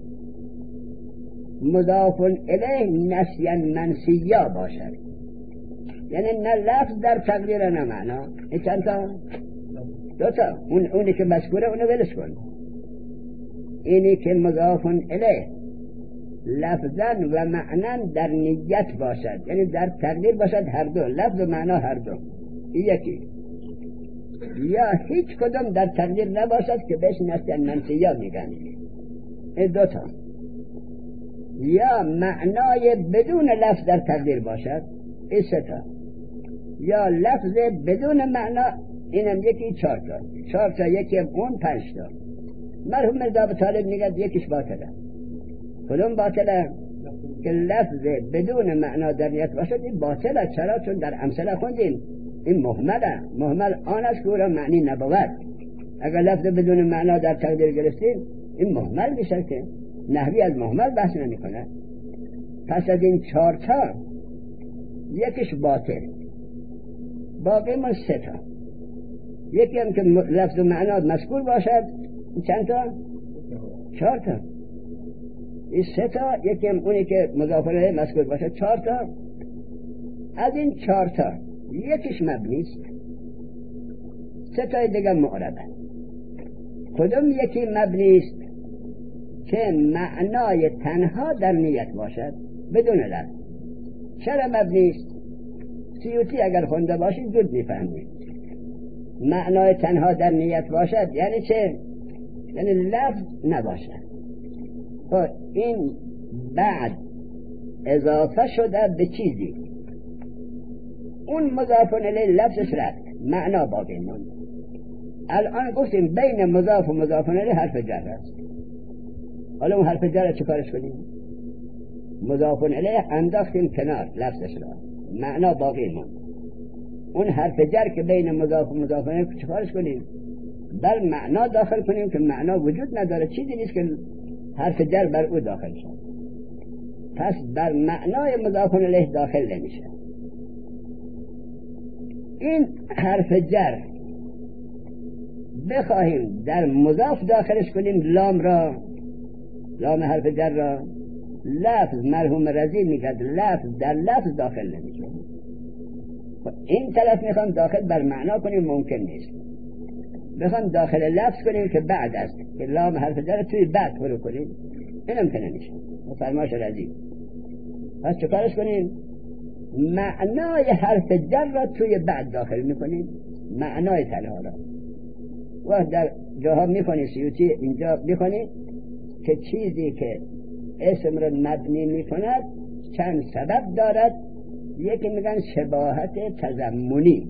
مضاف الیه نسیاً منسیا باشد، یعنی نه لفظ در تقدیر نه معنا. این چند تا؟ دو تا. اون اونی که مذکوره اونو ولش کن. اینی که مضاف الیه لفظاً و معناً در نیت باشد، یعنی در تقدیر باشد، هر دو لفظ و معنا هر دو، یکی. یا هیچ کدام در تقدیر نباشد که بهش نسل منفیه میگن. این دوتا. یا معنای بدون لفظ در تقدیر باشد، این سه تا. یا لفظ بدون معنا، اینم یکی چهار تا. چهار تا یکی اون پنج تا. مرحوم مرزا ابو طالب میگه یکیش باطله. کدوم باطله؟ که لفظ بدون معنا در نیت باشد، این باطله. چرا؟ چون در امثله خوندیم این مهمله. مهمل آن است که او را معنی نبود. اگر لفظ بدون معنا در تقدیر گرفتیم این مهمل میشه که نحوی از مهمل بحث نمی کنه. پس از این چهار تا یکیش باطل، باقی ما سه تا. یکی هم که لفظ و معنا مذکور باشد، چند تا؟ چهار تا. این سه تا. یکی هم اونی که مضاف الیه مذکور باشد، چهار تا. از این چهار تا یکیش مبنی است، سه تا دیگه معربه. کدوم یکی مبنی است؟ که معنای تنها در نیت باشد بدون لفظ. چرا مبنی است؟ سیوطی اگر خونده باشید زود میفهمید. معنای تنها در نیت باشد یعنی چه؟ یعنی لفظ نباشد. خب این بعد اضافه شده به چیزی، اون مضاف الیه لفظش رفت، معنا باقی ماند. الان گفتیم بین مضاف و مضاف الیه حرف جر است. حالا اون حرف جر چه کارش کنیم؟ مضاف الیه انداختیم کنار لفظش را، معنا باقی ماند. اون حرف جر که بین مضاف و مضاف الیه چه کارش کنیم؟ بر معنا داخل کنیم که معنا وجود نداره، چیزی نیست که حرف جر بر او داخل شد. پس بر معنای مضاف الیه داخل نمیشه. این حرف جر بخواهیم در مضاف داخلش کنیم، لام را، لام حرف جر را، لفظ مرحوم رضی میگد لفظ در لفظ داخل نمیشه. این طرف میخوام داخل بر معنا کنیم، ممکن نیست. بخوام داخل لفظ کنیم که بعد است، که لام حرف جر توی بعد فرو کنیم، اینم که نمیشه. فرمایش رضی. پس چه کارش کنیم؟ معنای حرف جر را توی بعد داخل میکنیم، معنای تنها را. و در جاها میکنی سیوطی اینجا میکنی که چیزی که اسم را مبنی میکند چند سبب دارد. یکی میگن شباهت تضمنی.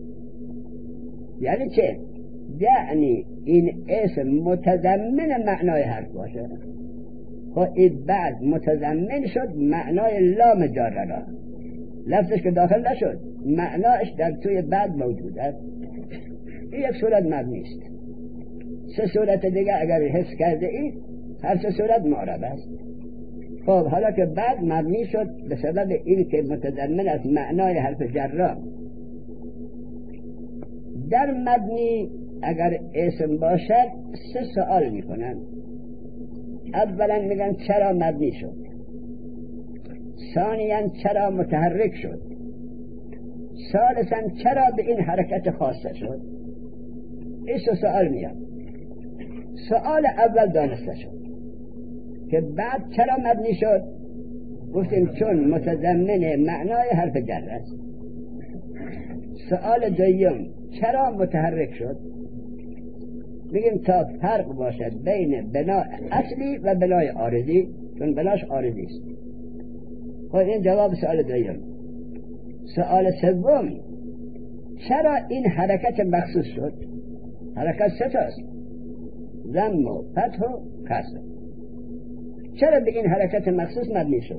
یعنی چه؟ یعنی این اسم متضمن معنای حرف باشه. خب این بعد متضمن شد معنای لام جاره را، لفظش که داخل نشد، معناش در توی بعد موجود است. این یک صورت مبنی است. سه صورت دیگه اگر حس کرده اید، هر سه صورت معرب است. خب حالا که بعد مبنی شد به سبب این که متضمن است معنای حرف جر، در مبنی اگر اسم باشد سه سوال میکنن. اولا میگن چرا مبنی شد، ثانیاً چرا متحرک شد، ثالثاً چرا به این حرکت خاصه شد. این سه سوال میاد. سوال اول دانسته شد که بعد چرا مبنی شد. گفتیم چون متضمن معنای حرف جر است. سوال دوم چرا متحرک شد. میگیم تا فرق باشد بین بنا اصلی و بنای عارضی، چون بناش عارضی است. خب این جواب سوال دوم. سوال سوم چرا این حرکت مخصوص شد. حرکت سه تاست، ضم و فتح و کسر. چرا به این حرکت مخصوص مبنی شد.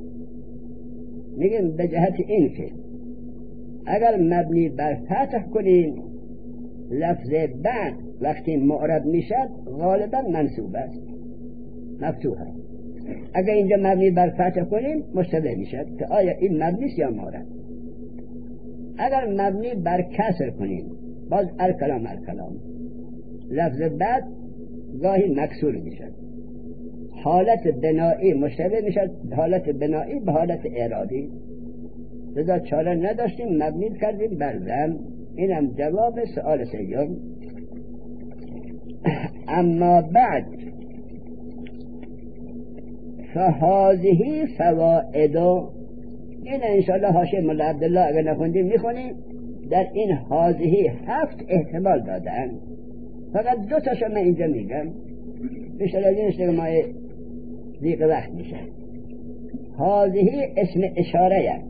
میگیم به جهت این که اگر مبنی بر فتح کنیم لفظ بعد وقتی معرب میشد غالبا منصوب است، مفتوح است. اگر اینجا مبنی بر فتح کنیم مشتبه میشد که آیا این مبنی است یا معرب. اگر مبنی بر کسر کنیم باز الکلام الکلام، لفظ بعد گاهی مکسور میشد. حالت بنایی مشتبه میشد، حالت بنایی به حالت اعرابی. لذا چاره نداشتیم مبنی کردیم بر ضم. اینم جواب سؤال سیوم. اما بعد فهذه فوائد، این انشاءالله حاشیه مولا عبدالله اگر نخوندیم میخونیم در این هازهی هفت احتمال دادن، فقط دو تاشو من اینجا میگم، بیشتر از این دیگه ما ضیق وقت میشه. هازهی اسم اشاره است.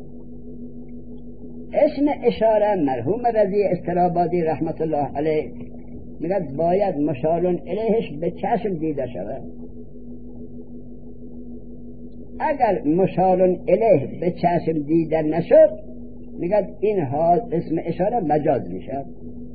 اسم اشاره مرحوم رضی استرابادی رحمت الله علیه میگه باید مشار الیهش به چشم دیده شود. اگر مشار الیه به چشم دیده نشد میگه این هاز اسم اشاره مجاز میشه.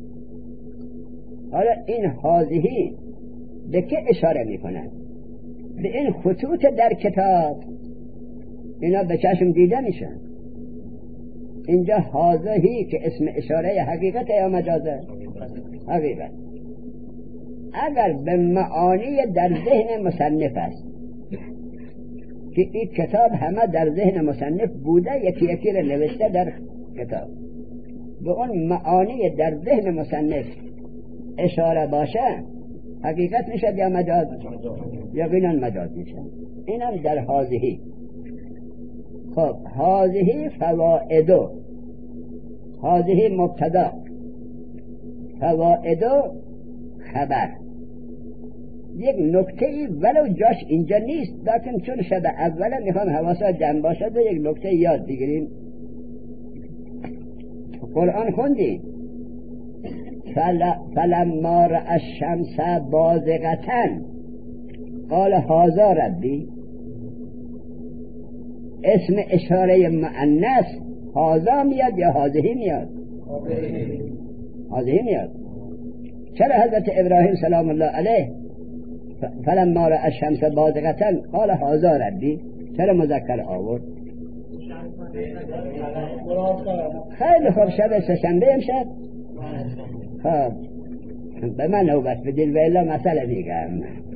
حالا این هازهی به که اشاره میکنه؟ به این خطوط در کتاب، اینا به چشم دیده میشن. اینجا هازهی که اسم اشاره حقیقت یا مجازه؟ حقیقت. اگر به معانی در ذهن مصنف است که این کتاب همه در ذهن مصنف بوده، یکی یکی رو نوشته در کتاب، به اون معانی در ذهن مصنف اشاره باشه حقیقت میشه یا مجاز؟ یقینا مجاز میشه. اینم در هازهی. خب هازهی فوائدو، هازهی مبتدا، فوائدو خبر. یک نکته ای ولو جاش اینجا نیست، لیکن چون شب اولا میخوام حواسا جمع باشد و یک نکته یاد بگیریم. قرآن خوندیم فلما رأى الشمس بازغة قال هذا ربی. اسم اشاره مؤنث هذا میاد یا هذه میاد؟ هذه میاد. چرا حضرت ابراهیم سلام الله علیه فلما رأى الشمس بازغة قال هذا ربی چرا مذکر آورد؟ خیلی خوب، شب سه‌شنبه امشب خب به من نوبت بدین و الا مسئله میگم.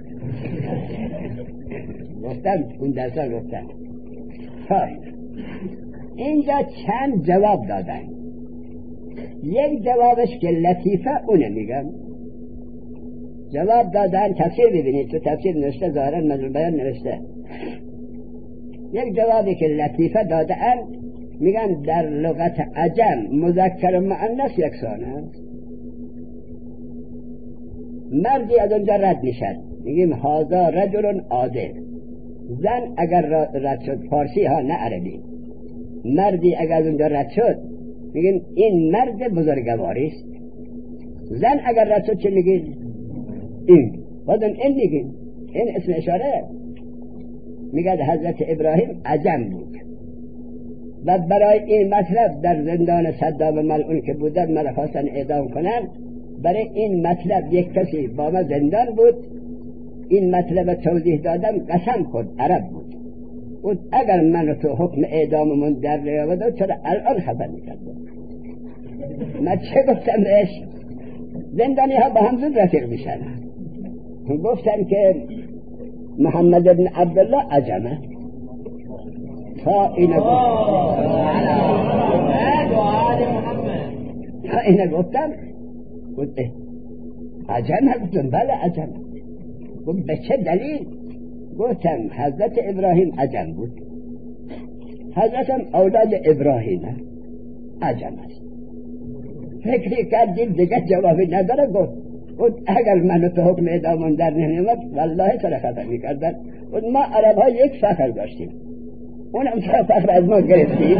گفتم اون درسا گفتم. خب اینجا چند جواب دادن. یک جوابش که لطیفه اونه میگم. جواب دادن تفسیر ببینید، تو تفسیر نوشته ظاهرا مجموع بیان نوشته. یک جوابی که لطیفه دادن میگن در لغت عجم مذکر و مؤنث یکسان است. مردی از اونجا رد میشد، میگیم هذا رجل عادل. زن اگر رد شد، فارسی ها نه عربی، مردی اگر از اونجا رد شد میگیم این مرد بزرگواری است. زن اگر رد شد چه میگیم؟ این. بعدم این میگیم این اسم اشاره. میگه حضرت ابراهیم عجم بود و برای این مطلب در زندان صدام ملعون که بودن من خواستن اعدام کنن، برای این مطلب یک کسی با ما زندان بود، این مطلب توضیح دادم، قسم خود عرب بود بود اگر من تو حکم اعداممون در نیاورد چرا الان خبر میکردم. من چه گفتم بهش؟ زندانی ها با هم زود رفیق میشن. گفتن که محمد ابن عبدالله عجمه. تا اینه تا اینه گفتم گفت عجمه. گفتم بله عجمه. گفت به چه دلیل؟ گفتم حضرت ابراهیم عجم بود، حضرتم اولاد ابراهیمه، عجم است. فکری کردیم دیگه جوابی نداره. گفت گفت اگر منو تو حکم اعدامون در نمیامد والله سر خطر میکردن. گفت ما عرب ها یک فخر داشتیم، اونم چرا فخر از ما گرفتیم.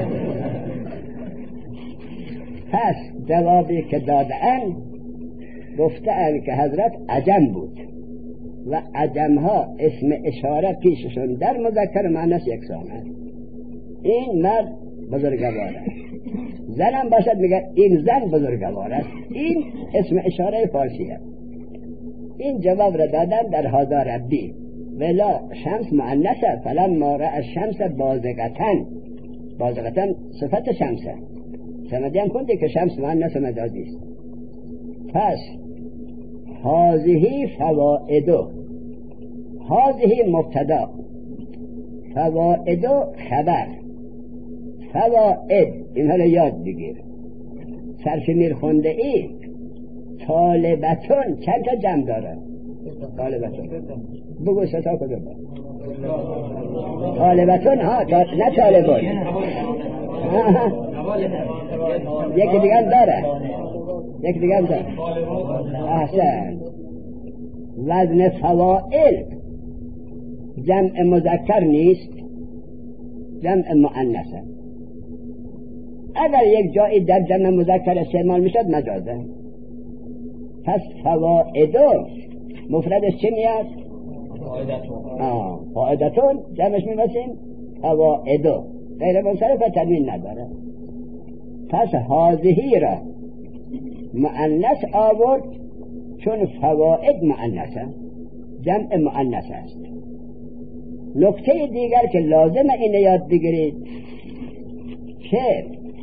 پس جوابی که دادن گفتن که حضرت عجم بود و عجم ها اسم اشاره پیششون در مذکر مؤنث یکسان است. این مرد بزرگوار است، زنم باشد میگه این زن بزرگوار است. این اسم اشاره فارسی است. این جواب را دادن در هذا ربی ولا شمس مؤنث فلما رأى الشمس بازغة. بازغة صفت شمسه. سمدی هم کنده که شمس مؤنث مجازی است. پس هذه فوائدو، هذه مبتدا، فوائدو خبر. فوائد اینها رو یاد بگیر. سرشمیر خونده ای طالبتون چند تا جمع داره؟ طالبتون بگو ستا کجا با طالبتون ها، نه طالبون. یکی دیگه داره یکی دیگه داره احسن. وزن فوائل جمع مذکر نیست، جمع مؤنثه. اگر یک جایی در جمع مذکر استعمال میشد مجازه. پس فوائدو مفردش چی میاد؟ آه فائدتون جمعش میبسیم فوائدو، غیر منصرف و تنوین نداره. پس هذهی را مؤنث آورد چون فوائد مؤنثه، جمع مؤنث است. نکته دیگر که لازم اینه یاد بگیرید که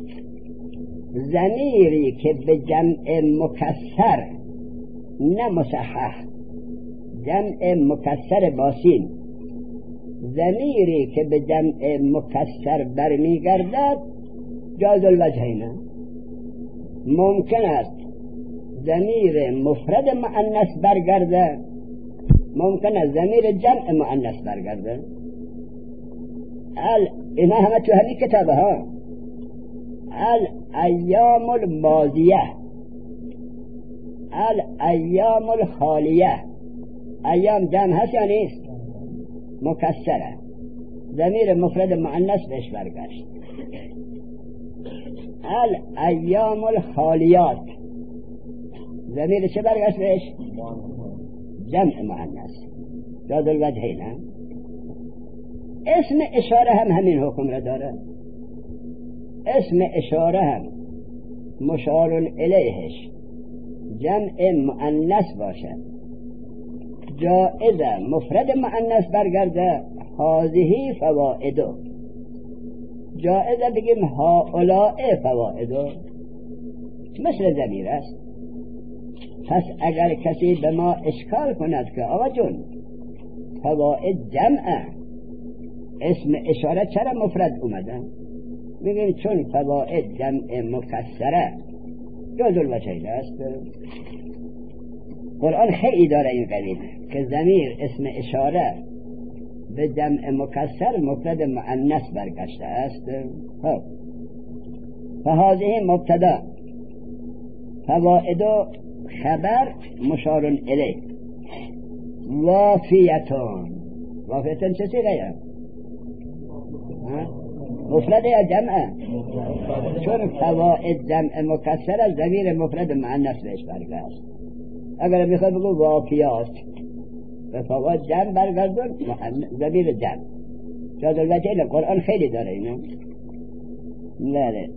ضمیری که به جمع مکسر نه مصحح، جمع مکسر باسین، ضمیری که به جمع مکسر برمیگردد جاز الوجهین. ممکن است ضمیر مفرد مؤنث برگرده، ممکن است ضمیر جمع مؤنث برگرده. ال اینا همه تو همین کتابه ها. الایام الماضیه، الایام الخالیه، ایام جمع هست یا نیست؟ مکسره، ضمیر مفرد مؤنث بهش برگشت. الایام الخالیات، ضمیر چه برگشت بهش؟ جمع مؤنث، جاز الوجهین. اسم اشاره هم همین حکم را داره. اسم اشاره هم مشار الیهش جمع مؤنث باشه، جائزه مفرد مؤنث برگرده هذه فوائدو، جائزه بگیم هؤلاء فوائدو، مثل ضمیر است. پس اگر کسی به ما اشکال کند که آقا جون فوائد جمعه، اسم اشاره چرا مفرد اومده؟ میگیم چون فوائد جمع مکسره جاز الوجهین است. قرآن خیلی داره این قبیل که ضمیر اسم اشاره به جمع مکسر مفرد مؤنث برگشته است. خب فهذه مبتدا، فوائد خبر مشار الیه، وافیتون، وافیتون چه سیغه؟ مفرد یا جمعه؟ چون فوائد جمع مکسر از ضمیر مفرد مؤنث بهش برگشت. اگر بخواد بگو وافیات به فوائد جمع برگردون ضمیر جمع، جاز الوجهین. قرآن خیلی داره اینو. نه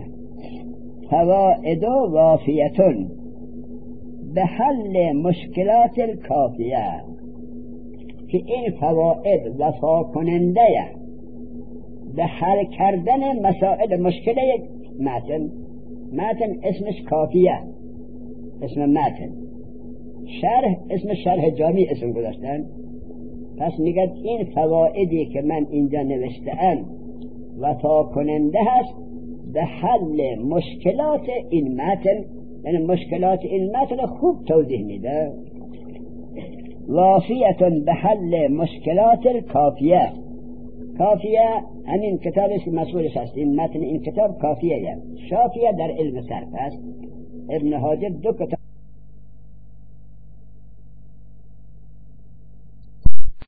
فوائد وافیتون به حل مشکلات الکافیه، که این فوائد وفا کننده به حل کردن مسائل مشکل یک متن. متن اسمش کافیه، اسم متن. شرح اسم شرح جامی اسم گذاشتن. پس میگه این فوائدی که من اینجا نوشتم وفا کننده هست به حل مشکلات این متن، یعنی مشکلات این متن خوب توضیح میده. وافیتون به حل مشکلات الکافیه، کافیه همین کتابی که مسئولش هست، این متن این کتاب کافیه، شافیه در علم صرف است. ابن حاجب دو کتاب